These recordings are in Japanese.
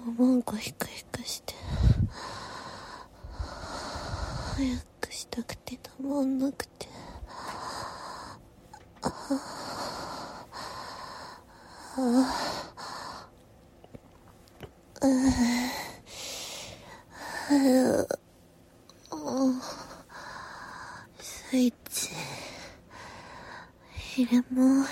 なんかヒクヒクして早くしたくてたまんなくて、スイッチ入れます。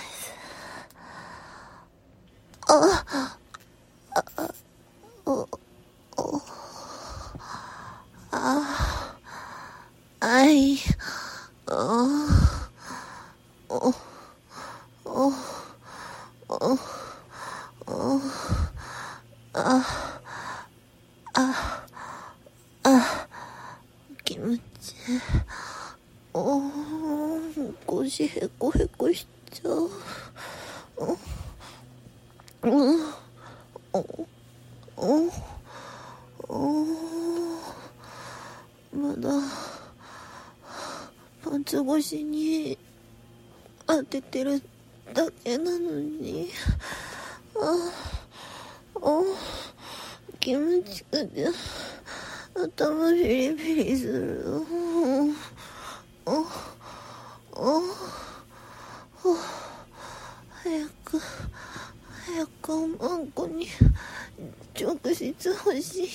気持ちいい。腰へこへこしちゃう。まだパンツ越しに当ててるだけなのに、気持ちくて頭ピリピリする。早くおまんこに直接欲しい。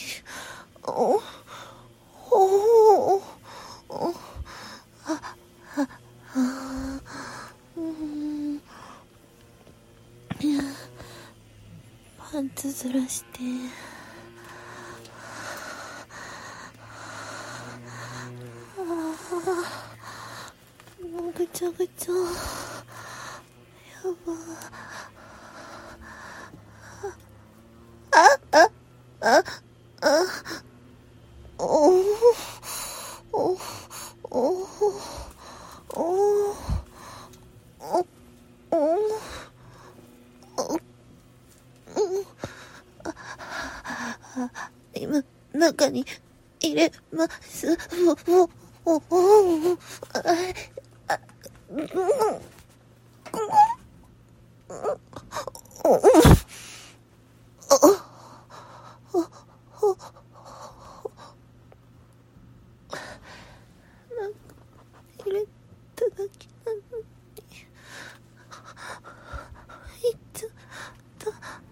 パンツずらしてもうぐちゃぐちゃ、やば。今中に入れます。入れただけなのにいつだ。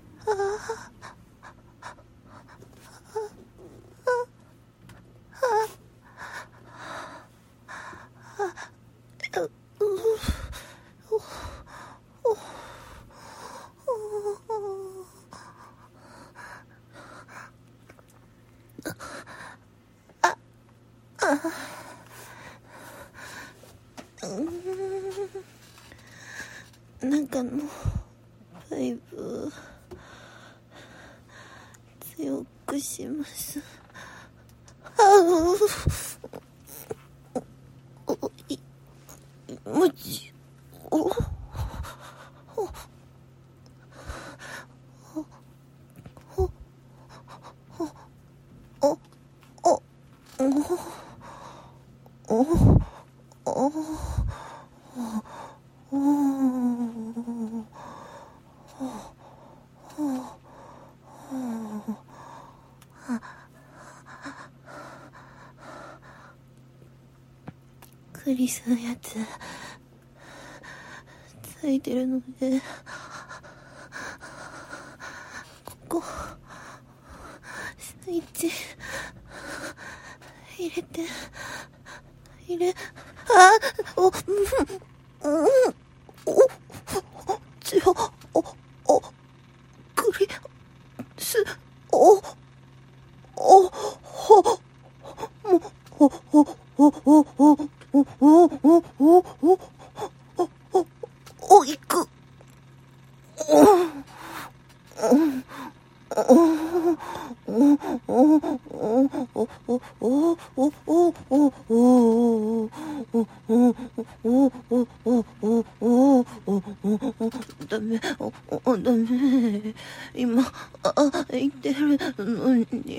中のパイプ強くします。もちクリスのやつついてるので、ここスイッチ入れてクリス行く。ダメ、ダメ。今言ってるのに。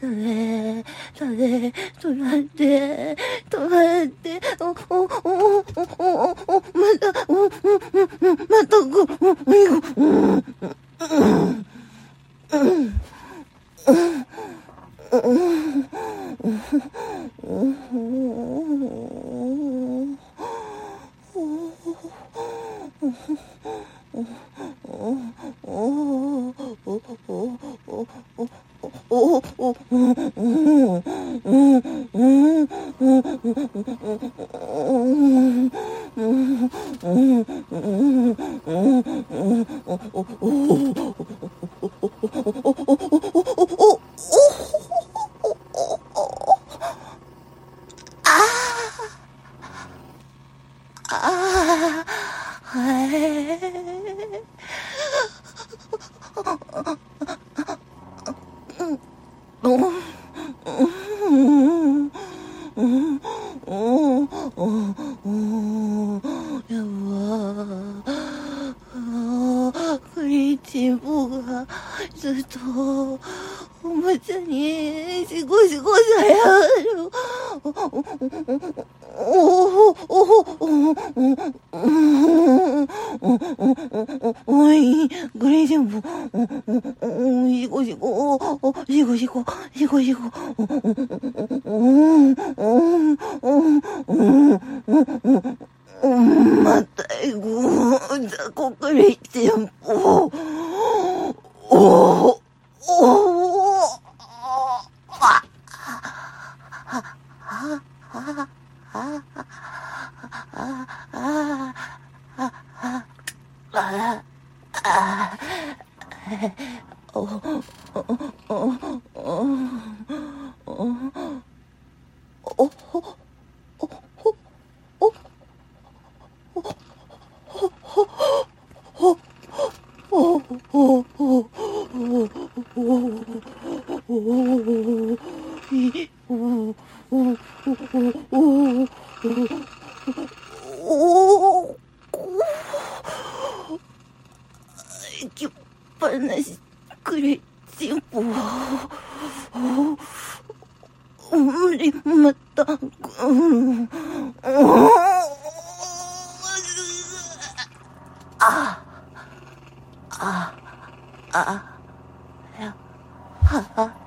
止まって。 クリチンボがずっとおもちゃにシコシコさやる。おい、クリチンボ、シコシコ、シコシコ、シコシコ。また行こう。ザコクリチンボ。行きっぱなしクリチンボ。無理また。やは